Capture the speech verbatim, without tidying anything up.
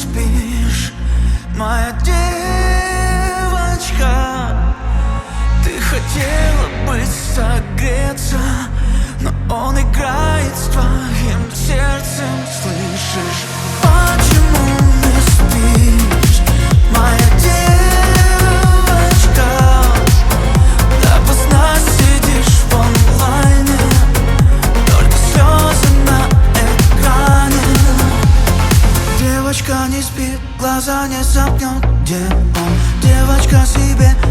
спишь, моя девочка. Ты хотела бы согреться, но он играет с твоим сердцем. Слышишь, почему не спишь, моя девочка? Допоздна сидишь в онлайне, только слезы на экране. Девочка не спит, глаза не сомкнет, где он? Девочка себе